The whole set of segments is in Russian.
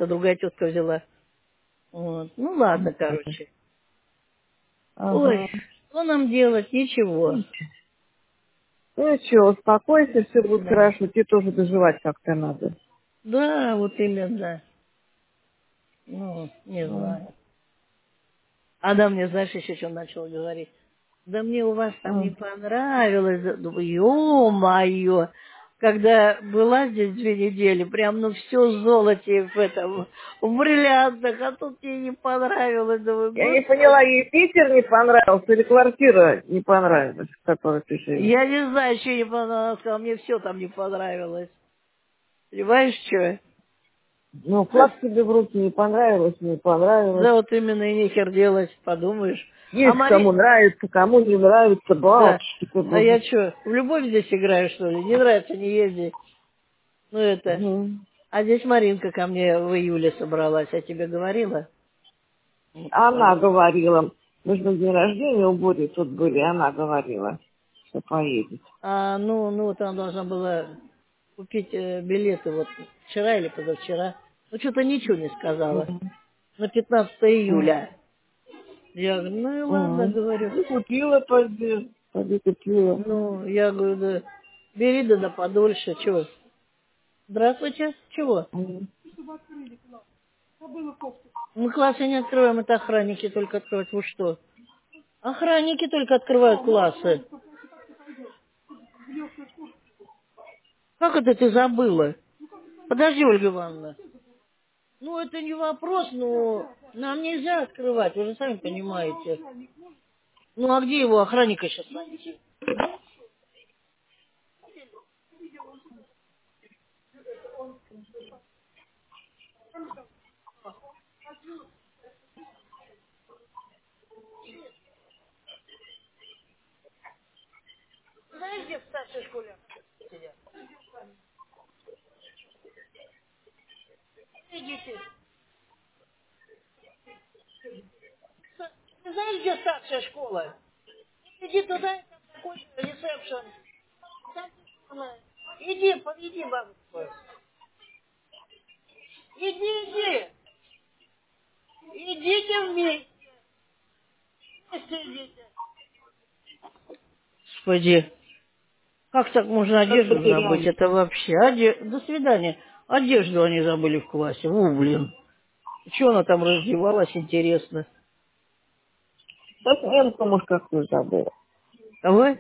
это другая тетка взяла. Вот. Ну ладно, короче. Ой, Ага. что нам делать? Ничего. Ну что, успокойся, все будет Да. хорошо. Тебе тоже доживать как-то надо. Да, вот именно. Ну, не А, знаю. Адам мне, знаешь, еще что начал говорить. Да мне у вас там а. не понравилось. Думаю, ё-моё. Когда была здесь 2 недели, прям, ну, все в золоте, в этом, в бриллиантах, а тут мне не понравилось. Думаю, Я не господи. поняла, ей Питер не понравился или квартира не понравилась, в которой ты живешь? Я не знаю, что не понравилось. Она сказала, мне все там не понравилось. Понимаешь, что? Ну, флаг тебе в руки не понравилось, не понравилось. Да, вот именно и нехер делать, подумаешь. А Есть кому Мари... нравится, кому не нравится, Да. батюшки ты А я боже. что, в любовь здесь играю, что ли? Не нравится, не езди. Ну, это... Мгм. А здесь Маринка ко мне в июле собралась, я тебе говорила? Вот, Она говорила, мы же на день рождения у Бори тут были, она говорила, что поедет. ну, вот она должна была купить билеты вот вчера или позавчера. Ну, что-то ничего не сказала. Мгм. На 15 Мгм. июля. Я говорю, ну и ладно, Мгм. говорю. Ну, купила, пойди купила. Ну, я говорю, да, бери да подольше, чего? Здравствуйте, чего? Мгм. Мы классы не открываем, это охранники только открывают. Вы что? Охранники только открывают классы. Как это ты забыла? Подожди, Ольга Ивановна. Ну, это не вопрос, но нам нельзя открывать, вы же сами понимаете. Ну, а где его охранника сейчас найти? Знаешь, где в старшей школе сидят? Идите. Ты знаешь, где старшая школа? Иди туда, там такой ресепшн. Там дежурная. Иди, бабушка. Иди. Идите вместе. Вместе идите. Господи, как так можно Как одежду забыть? потеряли. Это вообще... До свидания. Одежду они забыли в классе. Блин. Чего она там раздевалась, интересно? Да сменку, может, какую забыла. А вы?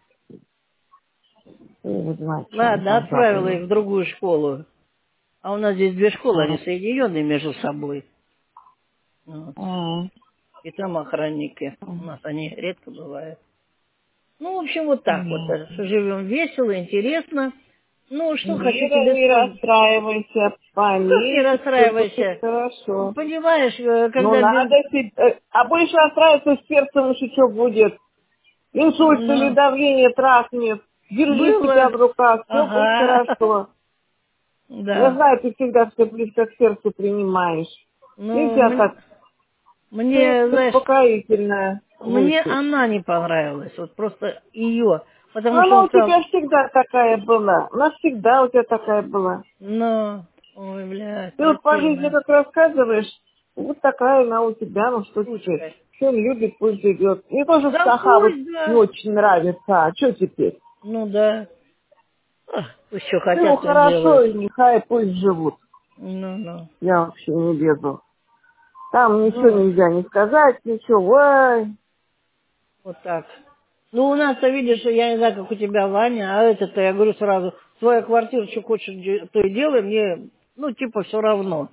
Я не знаю, что она Ладно, там отправила забыла. их в другую школу. А у нас здесь 2 школы, они А, соединенные между собой. Вот. а, И там охранники. а. У нас они редко бывают. Ну, в общем, вот так вот. Понятно. Живем весело, интересно. Ну, что хочу Мира, тебе не сказать. расстраивайся, Как не пометь, все будет расстраивайся. хорошо. Понимаешь, Но когда без... надо а будешь расстраиваться с сердцем, еще что будет? Инсульт или Ну, давление трахнет. Держи себя было. в руках, все будет Ага. хорошо. Я Да. знаю, ты всегда все близко к сердцу принимаешь. Ну, Нельзя так. Ты мне, знаешь, успокоительная мне выпить. она не понравилась. Вот просто ее. Но Потому что она он у сказал, тебя всегда такая была. Она всегда у тебя такая была. ну, ой, блядь, Ты вот по жизни противно. как рассказываешь, вот такая она у тебя, ну что теперь? Сучка. Все любит, пусть живет. Мне тоже Да Саха вот пусть, не да. очень нравится. А что теперь? Ну да. Ах, пусть что Ему хотят, то хорошо, делают. и нехай пусть живут. Ну. Я вообще не лезу. Там ничего Ну, нельзя не сказать, ничего. Ой. вот так. Ну, у нас-то, видишь, я не знаю, как у тебя, Ваня, а это-то, я говорю сразу, твоя квартира, что хочешь, то и делай, мне, ну, типа, все равно.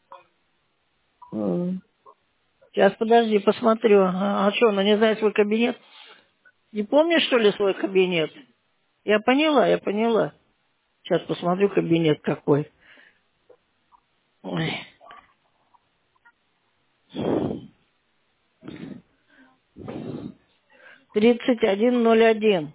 М. Сейчас, подожди, посмотрю. А что, она не знает свой кабинет? Не помнишь, что ли, свой кабинет? Я поняла. Сейчас посмотрю кабинет какой. Ой. 3101.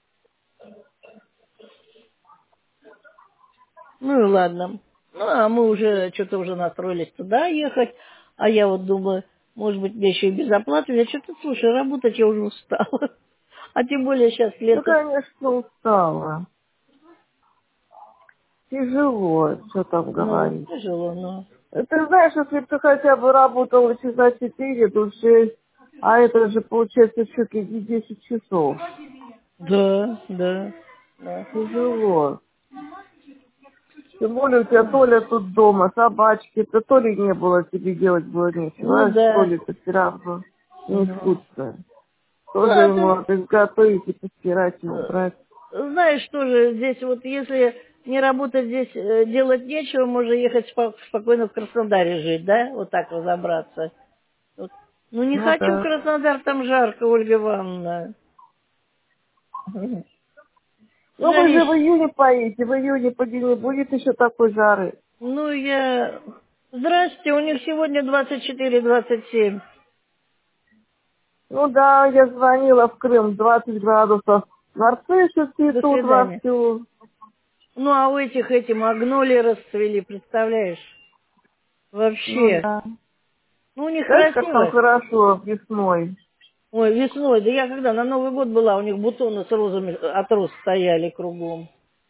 Ну и ладно. Ну, а мы уже что-то уже настроились туда ехать. А я вот думаю, может быть, мне еще и без оплаты. Я что-то, слушай, работать я уже устала. А тем более сейчас Да, лето. конечно, устала. Тяжело, что там Ну, говорить. тяжело, но... Ты знаешь, если бы ты хотя бы работала часа 4, то 6, а это же получается чуть ли не 10 часов. Да, да, да. Тяжело. Тем более у тебя Толя тут дома, собачки, то Толи не было, тебе делать было нечего, Ну а да. Толя-то все равно не Мгм. скучно. Ну, Тоже а ему ты, надо готовить и постирать, и э, убрать. знаешь, тоже здесь вот если не работать здесь, делать нечего, можно ехать спокойно в Краснодаре жить, да? Вот так разобраться. Вот. Ну, не Ну хочу в да. Краснодар, там жарко, Ольга Ивановна. Мгм. Ну вы же в Жарищ. июне поедете, в июне поди не будет еще такой жары. Ну, я... Здрасте, у них сегодня 24-27. Ну да, я звонила в Крым, 20 градусов. Нарциссы До цветут свидания. вовсю. Ну, а у этих эти магнолии расцвели, представляешь? Ну Вообще. да. Ну, у них Знаешь, как там красиво. хорошо весной? Ой, весной, да я когда на Новый год была, у них бутоны с розами от роз стояли кругом.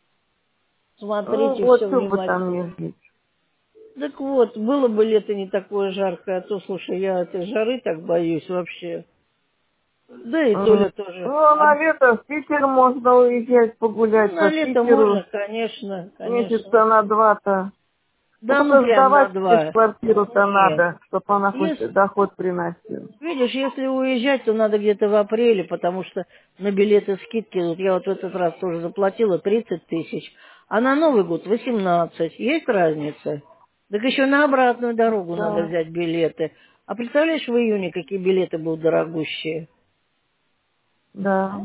Ну Смотрите, вот, все что бы там внимательно. не жить. Так вот, было бы лето не такое жаркое, а то, слушай, я этой жары так боюсь вообще. Да и Толя тоже. Ну, а А, на лето в Питер можно уезжать ну, погулять на по лето можно, Питеру конечно, конечно. месяца на 2-то. Ну, Да ну только прям на сдавать, конечно, два. квартиру-то Нет. надо, чтобы она хоть Если, доход приносила. видишь, если уезжать, то надо где-то в апреле, потому что на билеты скидки, вот я вот в этот раз тоже заплатила 30 тысяч, а на Новый год 18. Есть разница? Так еще на обратную дорогу надо Да, взять билеты. А представляешь, в июне какие билеты будут дорогущие? да.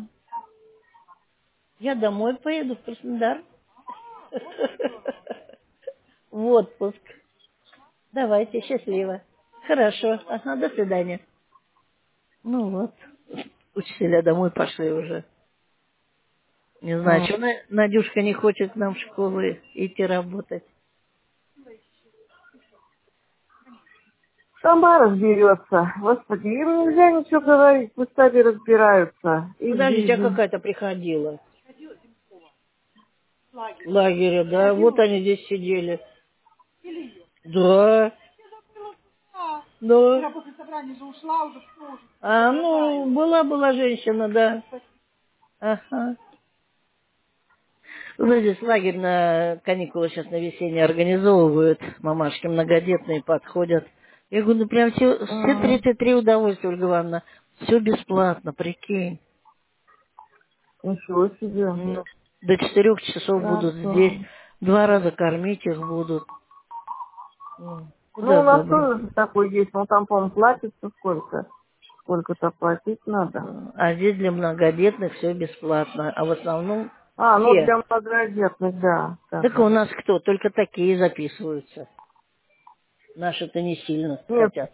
Я домой поеду в Краснодар. В отпуск. Давайте, счастливо. Хорошо. Ага, до свидания. Ну вот. Учителя домой пошли уже. Не знаю, М. что Надюшка не хочет к нам в школу идти работать. Сама разберется. Господи, им нельзя ничего говорить, пусть сами разбираются. Их Подождите, а жизнь. какая-то приходила? В лагере, да? Вот они здесь сидели. Да. Да. А, ну, была женщина, да. Ага. У нас здесь лагерь на каникулы сейчас на весенние организовывают. Мамашки многодетные подходят. Я говорю, ну прям все М. 33 удовольствия, Ольга Ивановна. Все бесплатно, прикинь. Ничего себе. Ну, до 4 часов будут здесь. Хорошо. 2 раза кормить их будут. Ну, Ну, куда у нас добро. тоже такой есть, но там, по-моему, платится сколько. Сколько-то платить надо. А здесь для многодетных все бесплатно. А в основном А, ну все. для многодетных, да. Так у нас кто? Только такие записываются. Наши-то не сильно Нет, хотят.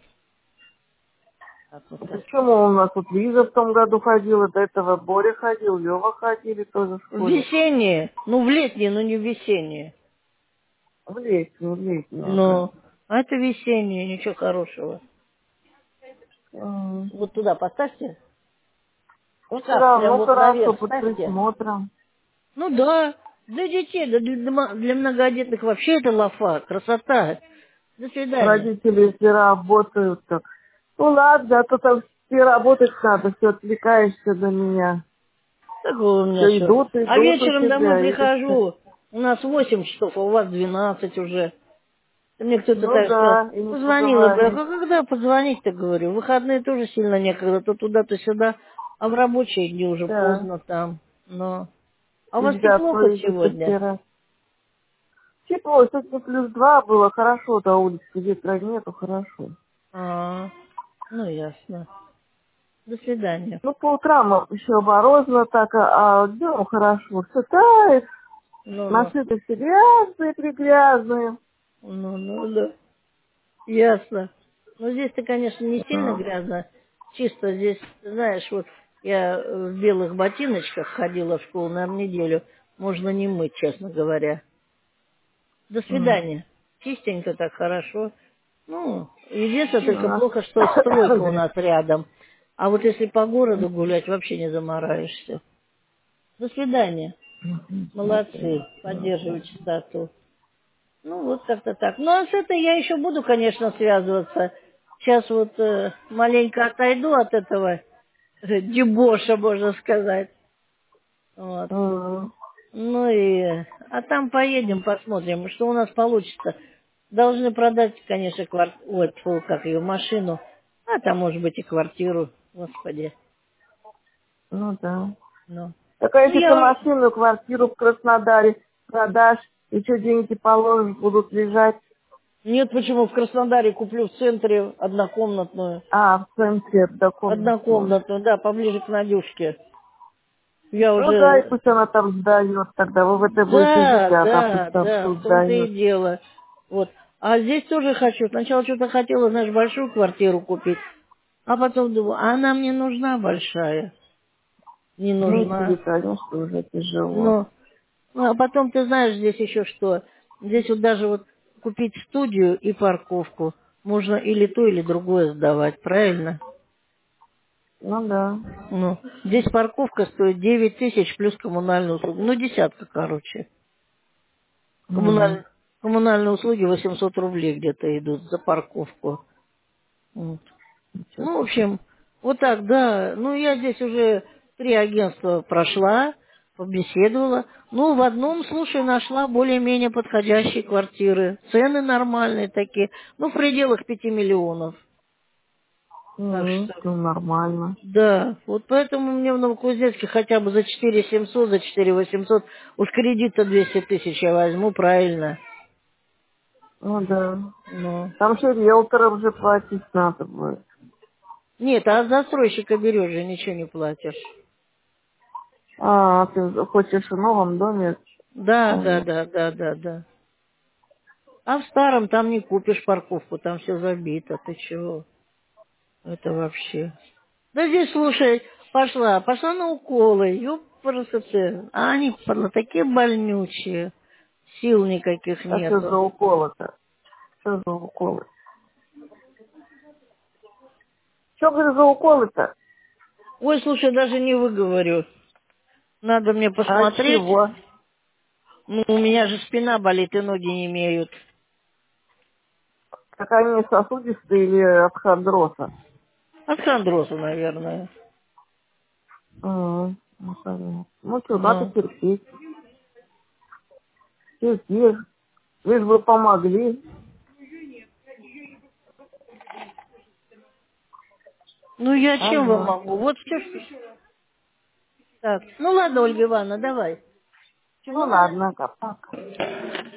А вот так. почему у нас тут Лиза в том году ходила, до этого Боря ходил, Лева ходили тоже в В школе. весеннее. Ну, в летнее, но не в весеннее. В летнюю, ага. Но. А это весеннее, ничего хорошего. М. Вот туда поставьте. Ну, все Шкаф прям равно вот хорошо, наверх под ставьте. присмотром. Ну да, для детей, да для многодетных вообще это лафа, красота. До свидания. Родители, если работают, так. Ну ладно, а то там все работать надо, все отвлекаешься на меня. Такое у меня Все все. идут, А идут у вечером домой тебя, видишь. прихожу, у нас 8 часов, а у вас 12 уже. И мне кто-то Ну так сказал, да, и не позвонила бы. Я поговоришь. говорю, а когда позвонить-то, говорю? В выходные тоже сильно некогда, то туда, то сюда. А в рабочие дни уже Да. поздно там. Но... А у И вас тепло хоть готовить, и сегодня? постирать. Тепло, сегодня +2 было хорошо, до улицы ветра нету, хорошо. А, ну ясно. До свидания. Ну, по утрам еще морозно так, а днем хорошо. Все тает, Ну-ну. машины все грязные, пригрязные. Ну, да. Ясно. Ну, здесь-то, конечно, не сильно Ну, грязно. Чисто здесь, знаешь, вот я в белых ботиночках ходила в школу, наверное, неделю. Можно не мыть, честно говоря. До свидания. Чистенько так, хорошо. Ну, единственное, у только нас плохо, что стройка у грязь. нас рядом. А вот если по городу гулять, вообще не замораешься. До свидания. Молодцы. Поддерживают чистоту. Ну, вот как-то так. Ну, а с этой я еще буду, конечно, связываться. Сейчас вот маленько отойду от этого дебоша, можно сказать. Вот. Мгм. Ну и... А там поедем, посмотрим, что у нас получится. Должны продать, конечно, вот, как ее, машину. А там, может быть, и квартиру. Господи. Ну да. Ну, Так а ну если ты я... машину, квартиру в Краснодаре продашь, еще деньги положишь, будут лежать, Нет, почему в Краснодаре куплю в центре однокомнатную. в центре однокомнатную. Однокомнатную, да, поближе к Надюшке. Я Ну да, и уже... пусть она там сдает тогда. Вы в это будете жить, Да, а она пусть да, там да, все в том-то и сдает. дело. Вот. А здесь тоже хочу. Сначала что-то хотела, знаешь, большую квартиру купить. А потом думаю, а она мне нужна большая? Не Ну, тебе, нужна. конечно, уже тяжело. Но, ну, а потом ты знаешь здесь еще что? Здесь вот даже вот купить студию и парковку можно или то, или другое сдавать, правильно? Ну да. Ну, здесь парковка стоит 9 тысяч плюс коммунальные услуги. Ну, десятка, короче. М. Коммунальные услуги 800 рублей где-то идут за парковку. Вот. Ничего Ну, в себе. общем, вот так, да. Ну, я здесь уже 3 агентства прошла, побеседовала. Ну, в одном, слушай, нашла более-менее подходящие квартиры. Цены нормальные такие. Ну, в пределах 5 миллионов. Так что, Ну, нормально. да. Вот поэтому мне в Новокузнецке хотя бы за 4700, за 4800, уж кредита 200 тысяч я возьму, правильно. Ну да. Ну. Там же риэлторов же платить надо будет. Нет, а от застройщика берешь же, ничего не платишь. Ты хочешь в новом доме? Да, да, Понятно. да, да, да, да. А в старом там не купишь парковку, там все забито. Ты чего? Это вообще. Да здесь, слушай, пошла на уколы, ёпрст. А они, падла, такие больнючие. Сил никаких А что за нету. уколы-то? Что за уколы? Что, говорю, за уколы-то? Ой, слушай, даже не выговорю. Надо мне А от посмотреть. чего? Ну, у меня же спина болит и ноги не имеют. Так они сосудистые или от хондроза? От хондроза, наверное. Ну, понятно. Ну, что, надо Ну. терпеть. Терпеть. Лишь бы помогли. Ну, я чем вам Ага. могу? Вот все. Так. Ну, ладно, Ольга Ивановна, давай. Чё, Ну, ну, ладно, пока.